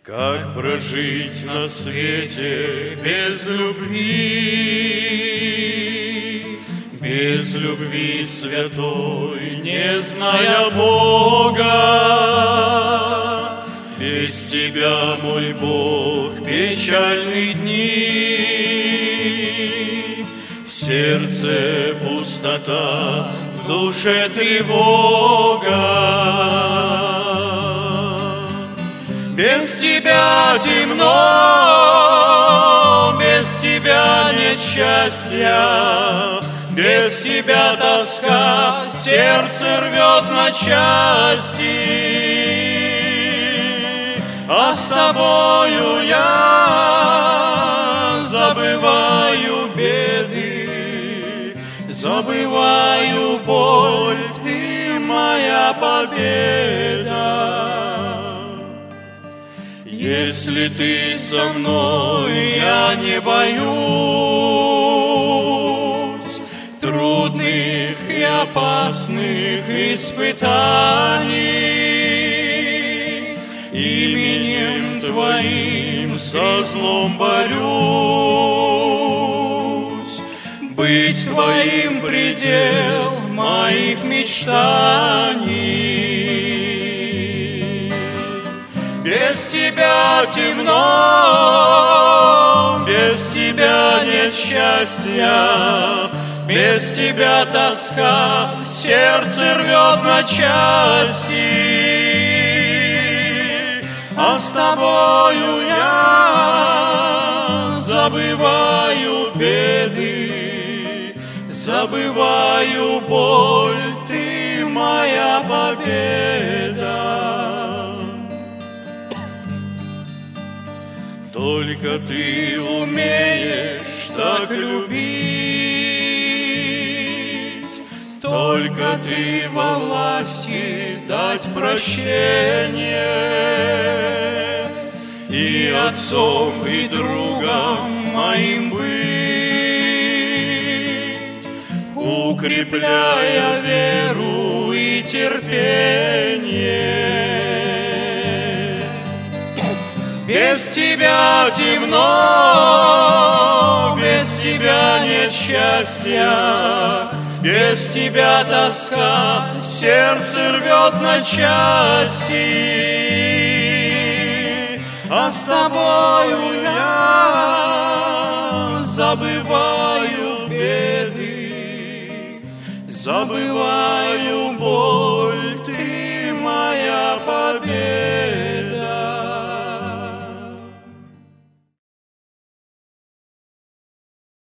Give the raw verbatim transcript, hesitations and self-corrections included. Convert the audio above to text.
Как прожить на свете без любви, без любви святой, не зная Бога? Без тебя, мой Бог, печальные дни, в сердце пустота, в душе тревога. Без тебя темно, без тебя нет счастья, без тебя тоска сердце рвет на части. А с тобою я забываю беды, забываю боль, ты моя победа. Если ты со мной, я не боюсь трудных и опасных испытаний. Именем Твоим со злом борюсь, быть Твоим предел моих мечтаний. Без тебя темно, без тебя нет счастья, без тебя тоска сердце рвет на части. А с тобою я забываю беды, забываю боль, ты моя победа. Только ты умеешь так любить, только ты во власти дать прощение и отцом, и другом моим быть, укрепляя веру и терпение. Без тебя темно, без тебя нет счастья, без тебя тоска сердце рвет на части. А с тобою я забываю беды, забываю боль, ты моя победа.